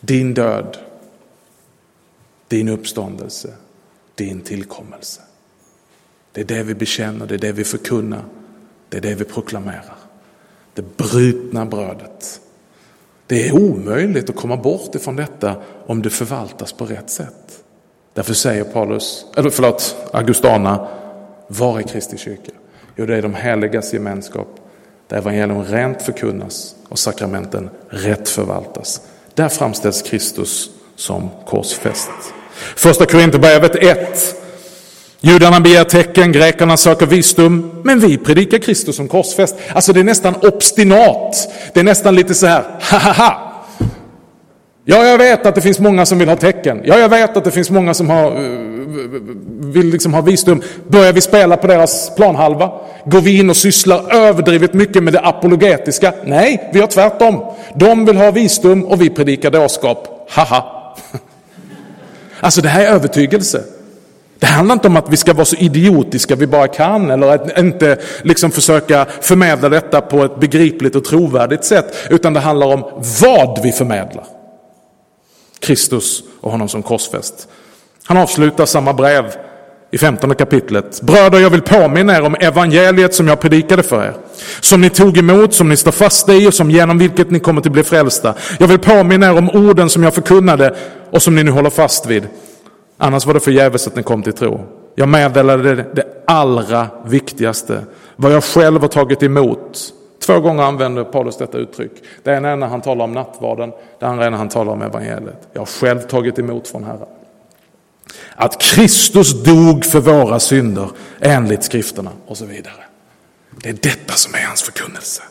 din död, din uppståndelse, din tillkommelse. Det är det vi bekänner, det är det vi förkunnar, det är det vi proklamerar. Det brutna brödet. Det är omöjligt att komma bort ifrån detta om det förvaltas på rätt sätt. Därför säger Augustana, var är Kristi kyrka? Jo, det är de heligas gemenskap, där evangelium rent förkunnas och sakramenten rätt förvaltas. Där framställs Kristus som korsfäst. Första Korinthierbrevet 1. Judarna begär tecken, grekerna söker visdom, men vi predikar Kristus som korsfäst. Alltså det är nästan obstinat. Det är nästan lite så här, hahaha. Ja, jag vet att det finns många som vill ha tecken. Ja, jag vet att det finns många som vill liksom ha visdom. Börjar vi spela på deras planhalva? Går vi in och sysslar överdrivet mycket med det apologetiska? Nej, vi har tvärtom. De vill ha visdom och vi predikar dårskap. Haha. Alltså det här är övertygelse. Det handlar inte om att vi ska vara så idiotiska vi bara kan, eller att inte liksom försöka förmedla detta på ett begripligt och trovärdigt sätt, utan det handlar om vad vi förmedlar. Kristus och honom som korsfäst. Han avslutar samma brev i 15 kapitlet. Bröder, jag vill påminna er om evangeliet som jag predikade för er, som ni tog emot, som ni står fast i och som genom vilket ni kommer att bli frälsta. Jag vill påminna er om orden som jag förkunnade och som ni nu håller fast vid. Annars var det förgäves att ni kom till tro. Jag meddelade det allra viktigaste, vad jag själv har tagit emot. 2 gånger använder Paulus detta uttryck. Det ena är när han talar om nattvarden, det andra är när han talar om evangeliet. Jag har själv tagit emot från Herren. Att Kristus dog för våra synder enligt skrifterna och så vidare. Det är detta som är hans förkunnelse.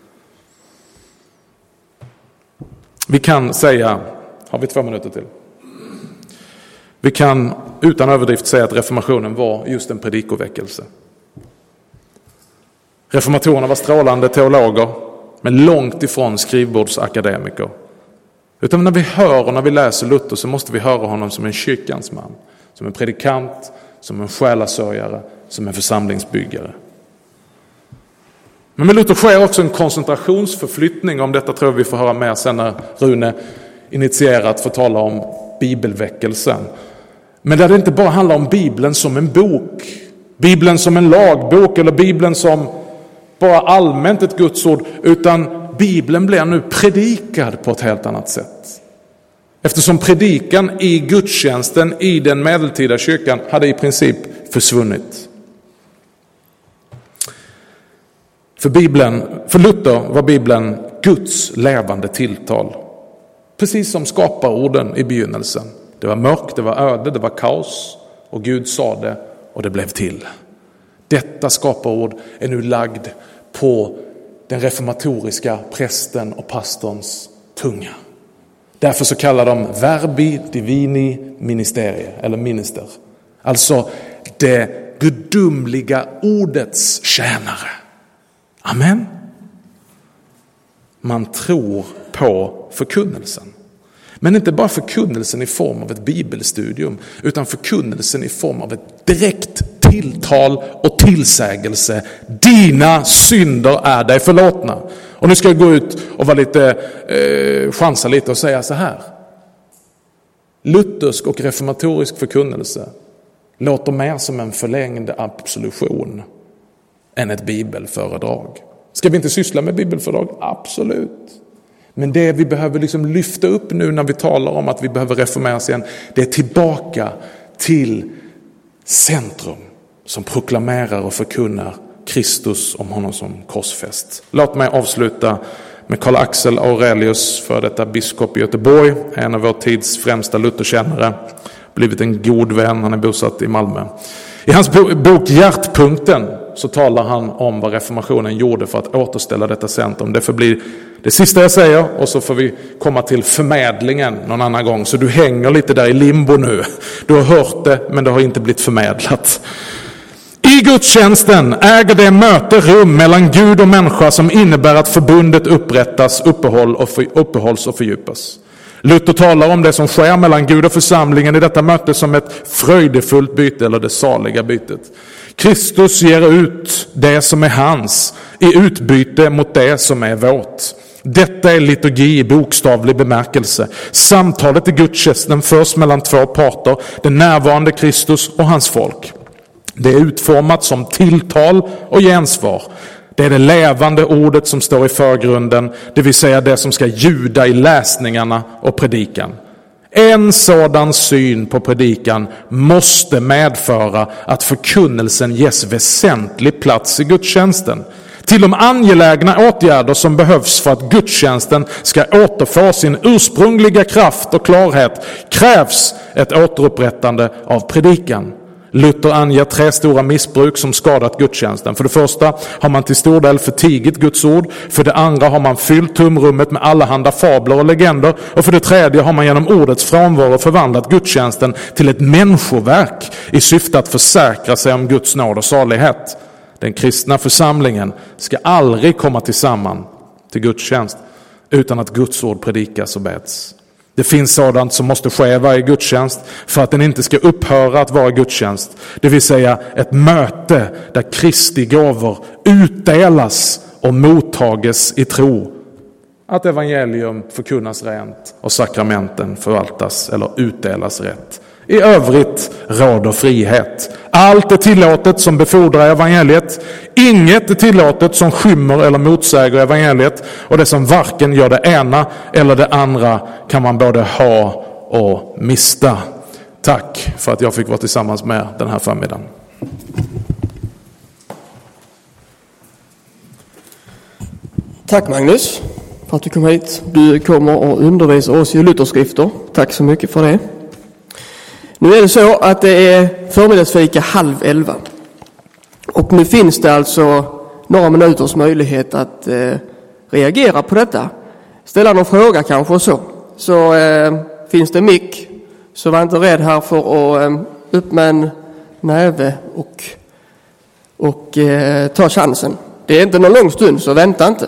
Vi kan säga, har vi 2 minuter till? Vi kan utan överdrift säga att reformationen var just en predikoväckelse. Reformatorerna var strålande teologer, men långt ifrån skrivbordsakademiker. Utan när vi hör och när vi läser Luther så måste vi höra honom som en kyrkans man. Som en predikant, som en själasörjare, som en församlingsbyggare. Men med Luther sker också en koncentrationsförflyttning. Om detta tror vi får höra mer sen när Rune initierat får tala om bibelväckelsen. Men där det inte bara handlar om Bibeln som en bok, Bibeln som en lagbok eller Bibeln som bara allmänt ett Guds ord, utan Bibeln blir nu predikad på ett helt annat sätt. Eftersom predikan i gudstjänsten i den medeltida kyrkan hade i princip försvunnit. För Luther var Bibeln Guds levande tilltal. Precis som skaparorden i begynnelsen. Det var mörkt, det var öde, det var kaos. Och Gud sa det och det blev till. Detta skaparord är nu lagd på den reformatoriska prästen och pastorns tunga. Därför så kallar de verbi divini ministerie, eller minister. Alltså det gudomliga ordets tjänare. Amen. Man tror på förkunnelsen. Men inte bara förkunnelsen i form av ett bibelstudium, utan förkunnelsen i form av ett direkt tilltal och tillsägelse. Dina synder är dig förlåtna. Och nu ska jag gå ut och vara lite, chansa lite och säga så här. Luthersk och reformatorisk förkunnelse låter mer som en förlängd absolution än ett bibelföredrag. Ska vi inte syssla med bibelföredrag? Absolut. Men det vi behöver liksom lyfta upp nu när vi talar om att vi behöver reformeras igen, det är tillbaka till centrum som proklamerar och förkunnar Kristus om honom som korsfäst. Låt mig avsluta med Karl Axel Aurelius, för detta biskop i Göteborg, en av vår tids främsta Lutherkännare, blivit en god vän, han är bosatt i Malmö. I hans bok Hjärtpunkten så talar han om vad reformationen gjorde för att återställa detta centrum. Det får bli det sista jag säger, och så får vi komma till förmedlingen någon annan gång. Så du hänger lite där i limbo nu. Du har hört det, men det har inte blivit förmedlat. I gudstjänsten äger det möte rum mellan Gud och människa som innebär att förbundet upprättas, uppehålls och fördjupas. Luther talar om det som sker mellan Gud och församlingen i detta möte som ett fröjdefullt byte, eller det saliga bytet. Kristus ger ut det som är hans i utbyte mot det som är vårt. Detta är liturgi i bokstavlig bemärkelse. Samtalet i gudstjänsten förs mellan två parter, den närvarande Kristus och hans folk. Det är utformat som tilltal och gensvar. Det är det levande ordet som står i förgrunden, det vill säga det som ska ljuda i läsningarna och predikan. En sådan syn på predikan måste medföra att förkunnelsen ges väsentlig plats i gudstjänsten. Till de angelägna åtgärder som behövs för att gudstjänsten ska återfå sin ursprungliga kraft och klarhet krävs ett återupprättande av predikan. Luther anger 3 stora missbruk som skadat gudstjänsten. För det första har man till stor del förtigit Guds ord. För det andra har man fyllt tomrummet med allehanda fabler och legender. Och för det tredje har man genom ordets frånvaro förvandlat gudstjänsten till ett människoverk i syfte att försäkra sig om Guds nåd och salighet. Den kristna församlingen ska aldrig komma tillsammans till gudstjänst utan att Guds ord predikas och beds. Det finns sådant som måste ske i varje gudstjänst för att den inte ska upphöra att vara gudstjänst. Det vill säga ett möte där Kristi gåvor utdelas och mottages i tro. Att evangelium förkunnas rent och sakramenten förvaltas eller utdelas rätt. I övrigt råder frihet. Allt är tillåtet som befordrar evangeliet. Inget är tillåtet som skymmer eller motsäger evangeliet. Och det som varken gör det ena eller det andra kan man både ha och mista. Tack för att jag fick vara tillsammans med den här förmiddagen. Tack Magnus för att du kom hit. Du kommer och undervisar oss i Lutherskrifter. Tack så mycket för det. Nu är det så att det är förmiddagsfika 10:30. Och nu finns det alltså några minuters möjlighet att reagera på detta. Ställa någon fråga kanske och så. Så finns det mick, så var inte rädd här för att upp med en näve och ta chansen. Det är inte någon lång stund, så vänta inte.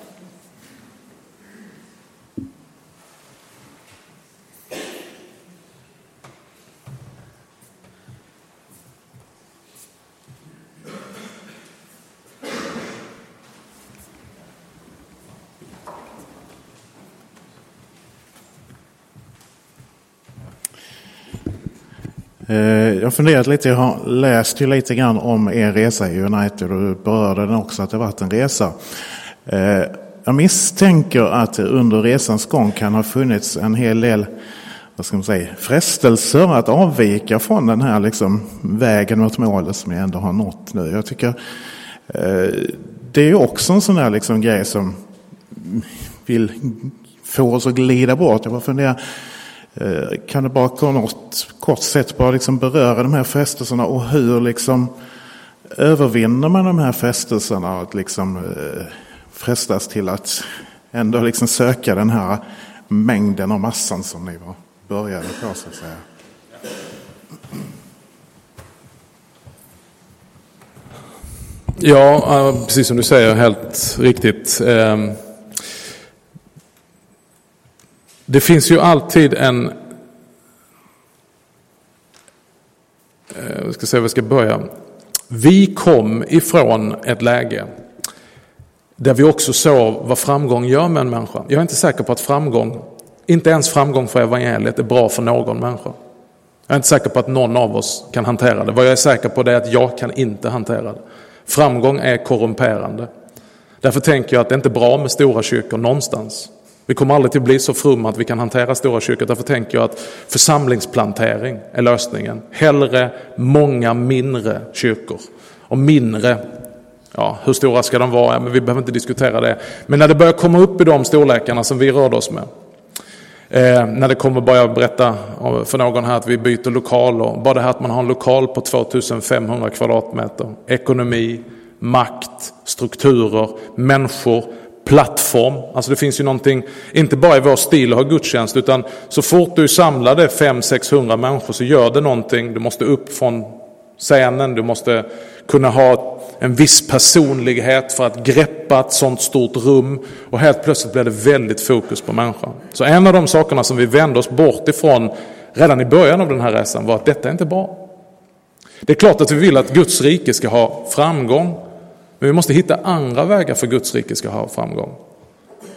Jag har funderat lite, jag har läst ju lite grann om er resa i United och du berörde den också, att det varit en resa. Jag misstänker att under resans gång kan ha funnits en hel del, vad ska man säga, frestelser att avvika från den här liksom vägen mot målet som jag ändå har nått nu. Jag tycker det är ju också en sån här liksom grej som vill få oss att glida bort. Jag bara funderar, kan det bara på något kort sätt bara liksom beröra de här frestelserna och hur liksom övervinner man de här frestelserna att liksom frestas till att ändå liksom söka den här mängden och massan som ni började på, så att säga. Ja, precis som du säger, helt riktigt. Det finns ju alltid en, jag ska säga, vi ska börja. Vi kom ifrån ett läge där vi också såg vad framgång gör med en människa. Jag är inte säker på att framgång, inte ens framgång för evangeliet, är bra för någon människa. Jag är inte säker på att någon av oss kan hantera det. Vad jag är säker på det är att jag kan inte hantera det. Framgång är korrumperande. Därför tänker jag att det inte är bra med stora kyrkor någonstans. Vi kommer aldrig till att bli så frumma att vi kan hantera stora kyrkor. Därför tänker jag att församlingsplantering är lösningen. Hellre många mindre kyrkor. Och mindre, ja, hur stora ska de vara? Men vi behöver inte diskutera det. Men när det börjar komma upp i de storlekarna som vi rörde oss med. När det kommer börja berätta för någon här att vi byter lokal. Och bara det här att man har en lokal på 2500 kvadratmeter. Ekonomi, makt, strukturer, människor, plattform. Alltså det finns ju någonting, inte bara i vår stil att ha gudstjänst, utan så fort du samlade 500-600 människor så gör det någonting. Du måste upp från scenen, du måste kunna ha en viss personlighet för att greppa ett sånt stort rum, och helt plötsligt blir det väldigt fokus på människan. Så en av de sakerna som vi vände oss bort ifrån redan i början av den här resan var att detta är inte bra. Det är klart att vi vill att Guds rike ska ha framgång, men vi måste hitta andra vägar för Guds rike ska ha framgång.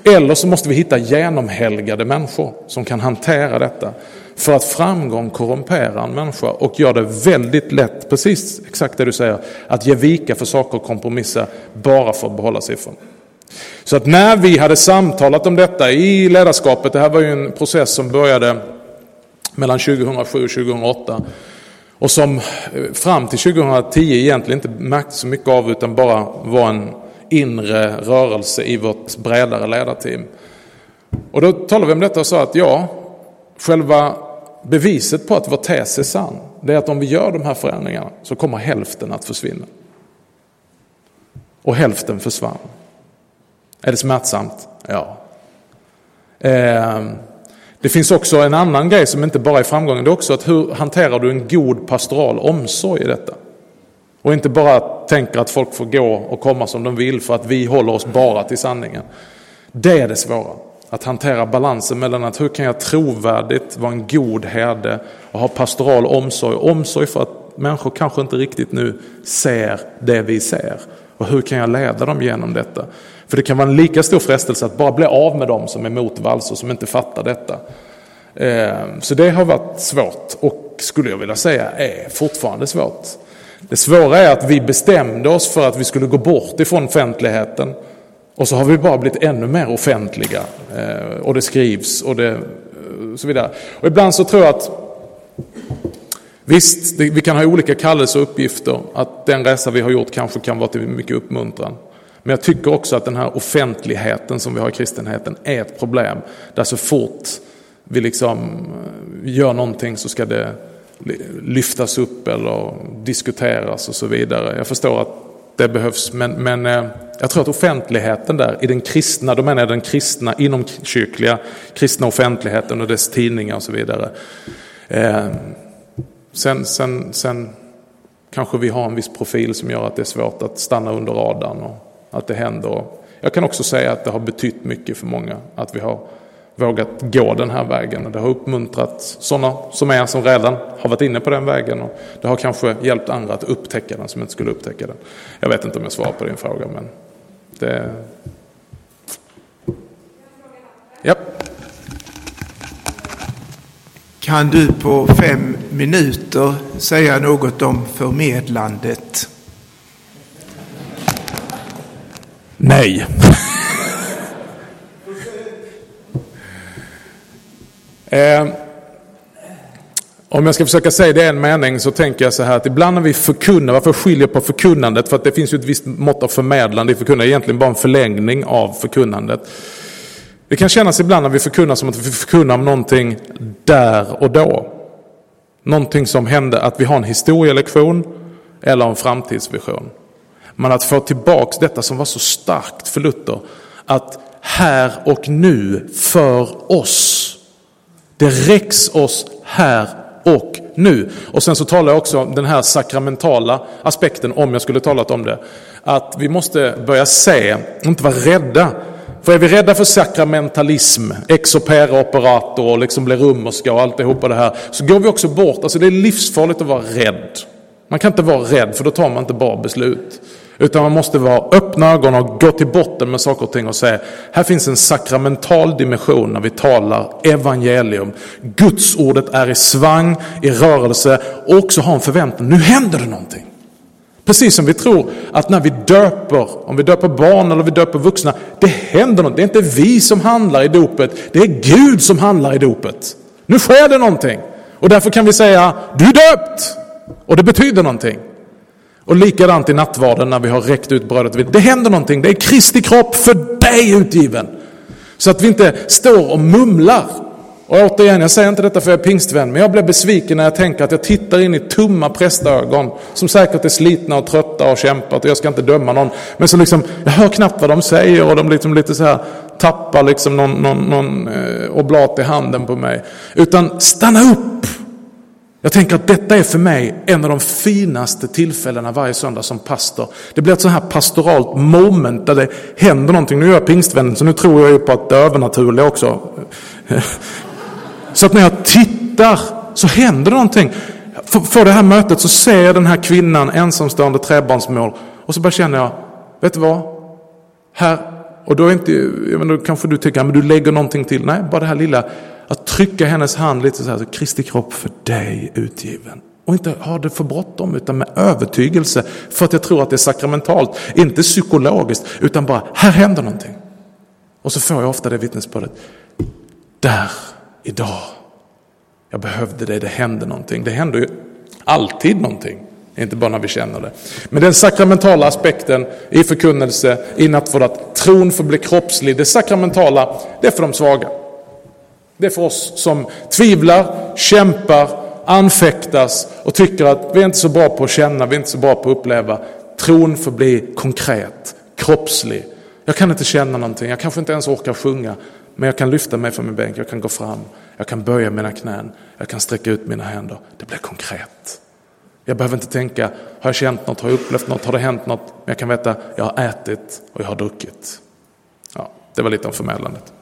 Eller så måste vi hitta genomhelgade människor som kan hantera detta. För att framgång korrumperar en människa och gör det väldigt lätt, precis exakt det du säger, att ge vika för saker och kompromissa bara för att behålla siffran. Så att när vi hade samtalat om detta i ledarskapet, det här var ju en process som började mellan 2007 och 2008 och som fram till 2010 egentligen inte märkte så mycket av utan bara var en inre rörelse i vårt bredare ledarteam. Och då talade vi om detta och sa att själva beviset på att vår tes är sann, det är att om vi gör de här förändringarna så kommer hälften att försvinna. Och hälften försvann. Är det smärtsamt? Ja. Det finns också en annan grej som inte bara är framgången, det är också att hur hanterar du en god pastoral omsorg i detta? Och inte bara tänker att folk får gå och komma som de vill för att vi håller oss bara till sanningen. Det är det svåra. Att hantera balansen mellan att hur kan jag trovärdigt vara en god herde och ha pastoral omsorg. Omsorg för att människor kanske inte riktigt nu ser det vi ser. Och hur kan jag leda dem genom detta? För det kan vara en lika stor frestelse att bara bli av med dem som är motvalls och som inte fattar detta. Så det har varit svårt och skulle jag vilja säga är fortfarande svårt. Det svåra är att vi bestämde oss för att vi skulle gå bort ifrån offentligheten och så har vi bara blivit ännu mer offentliga och det skrivs och så vidare. Och ibland så tror jag att visst, vi kan ha olika kallelser och uppgifter, att den resa vi har gjort kanske kan vara till mycket uppmuntran. Men jag tycker också att den här offentligheten som vi har i kristenheten är ett problem. Där så fort vi liksom gör någonting så ska det lyftas upp eller diskuteras och så vidare. Jag förstår att det behövs, men jag tror att offentligheten där i den kristna, då menar jag den kristna inomkyrkliga kristna offentligheten och dess tidningar och så vidare. Sen kanske vi har en viss profil som gör att det är svårt att stanna under radarn och att det händer. Jag kan också säga att det har betytt mycket för många att vi har vågat gå den här vägen. Det har uppmuntrat sådana som redan har varit inne på den vägen och det har kanske hjälpt andra att upptäcka den som inte skulle upptäcka den. Jag vet inte om jag svarar på din fråga, men det... Ja. Kan du på 5 minuter säga något om förmedlandet? Nej. Om jag ska försöka säga det i en mening så tänker jag så här att ibland när vi förkunnar, varför skiljer på förkunnandet? För att det finns ju ett visst mått av förmedlande i förkunnandet, egentligen bara en förlängning av förkunnandet. Det kan kännas ibland när vi förkunnar som att vi förkunnar om någonting där och då. Någonting som hände, att vi har en historielektion eller en framtidsvision. Men att få tillbaks detta som var så starkt för Luther, att här och nu för oss. Det räcks oss här och nu. Och sen så talar jag också om den här sakramentala aspekten, om jag skulle talat om det. Att vi måste börja se, inte vara rädda. För är vi rädda för sakramentalism, ex opere operator och liksom bli romerska och alltihopa det här, så går vi också bort. Alltså det är livsfarligt att vara rädd. Man kan inte vara rädd för då tar man inte bra beslut. Utan man måste vara öppna ögon och gå till botten med saker och ting och säga, här finns en sakramental dimension när vi talar evangelium. Guds ordet är i svang, i rörelse och också har en förväntan. Nu händer det någonting. Precis som vi tror att när vi döper, om vi döper barn eller vi döper vuxna, det händer något. Det är inte vi som handlar i dopet, det är Gud som handlar i dopet. Nu sker det någonting. Och därför kan vi säga, du är döpt! Och det betyder någonting. Och likadant i nattvarden när vi har räckt ut brödet. Det händer någonting, det är Kristi kropp för dig utgiven. Så att vi inte står och mumlar. Och återigen, jag säger inte detta för jag är pingstvän, men jag blir besviken när jag tänker att jag tittar in i tomma prästögon som säkert är slitna och trötta och kämpat, och jag ska inte döma någon, men så liksom, jag hör knappt vad de säger och de liksom lite så här tappar liksom någon oblat i handen på mig. Utan stanna upp! Jag tänker att detta är för mig en av de finaste tillfällena varje söndag som pastor. Det blir ett så här pastoralt moment där det händer någonting. Nu är jag pingstvän, så nu tror jag ju på att det övernaturliga också. Så att när jag tittar så händer det någonting. För det här mötet så ser jag den här kvinnan, ensamstående träbarnsmor. Och så bara känner jag, vet du vad? Här Och då, då kanske du tycker att du lägger någonting till. Nej, bara det här lilla, att trycka hennes hand lite så här, så Kristi kropp för dig utgiven. Och inte ha det för bråttom, utan med övertygelse, för att jag tror att det är sakramentalt, inte psykologiskt, utan bara, här händer någonting. Och så får jag ofta det vittnesbördet, där, idag, jag behövde det, det hände någonting. Det händer ju alltid någonting, inte bara när vi känner det. Men den sakramentala aspekten i förkunnelse, i nattvard, att tron får bli kroppslig, det sakramentala, det är för de svaga. Det är för oss som tvivlar, kämpar, anfäktas och tycker att vi är inte så bra på att känna, vi är inte så bra på att uppleva. Tron får bli konkret, kroppslig. Jag kan inte känna någonting, jag kanske inte ens orkar sjunga, men jag kan lyfta mig från min bänk, jag kan gå fram, jag kan böja mina knän, jag kan sträcka ut mina händer. Det blir konkret. Jag behöver inte tänka, har jag känt något, har jag upplevt något, har det hänt något? Men jag kan veta, jag har ätit och jag har druckit. Ja, det var lite om förmedlandet.